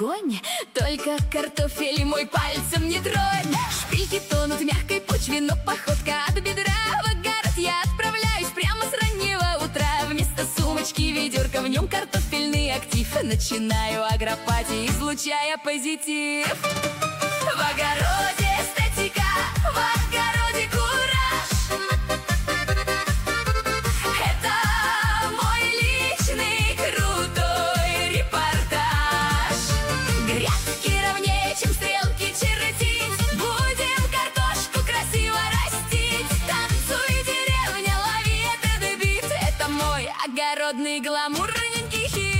огонь. Только картофель мой пальцем не тронь. Шпильки тонут в мягкой почве, но походка от бедра. В огород я отправляюсь прямо с раннего утра. Вместо сумочки ведерко, в нем картофельный актив. Начинаю агропати, излучая позитив. В огороде эстетика, в огороде кураж. Это мой личный крутой репортаж. Грядки ровнее, чем стрелки чертить. Будем картошку красиво растить. Танцуй, деревня, лови этот бит. Это мой огородный гламурненький хит.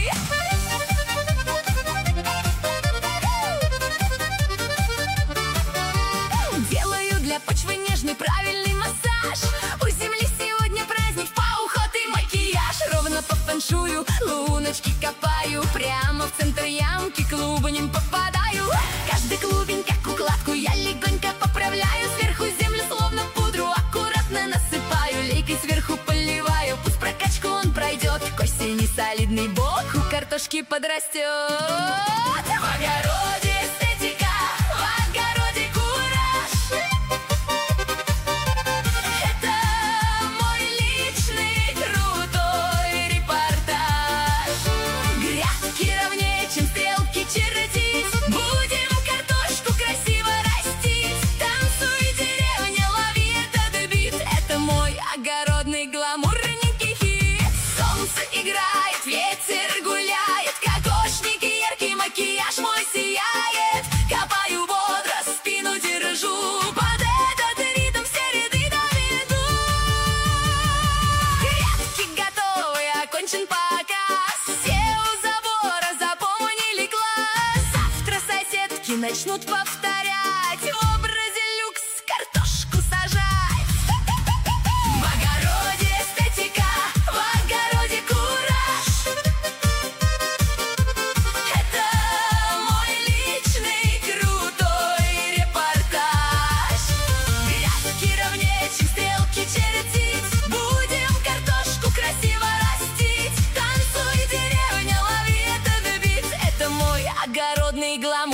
Почвы нежный, правильный массаж. У земли сегодня праздник, уход и макияж. Ровно по фэншую луночки копаю. Прямо в центр ямки клубнем попадаю. Каждый клубень, как укладку, я легонько поправляю. Сверху землю словно пудру аккуратно насыпаю. Лейкой сверху поливаю, пусть прокачку он пройдет. К осени солидный бок у картошки подрастет. В огороде эстетика, в огороде кураж. Огородный гламурненький хит. Солнце играет, ветер гуляет. Кокошники, яркий макияж мой сияет. Копаю бодро, спину держу. Под этот ритм все ряды доведу. Грядки готовы, окончен показ. Все у забора запомнили класс. Завтра соседки начнут повторять. В образе люкс картошку сажать. Огородный гламур.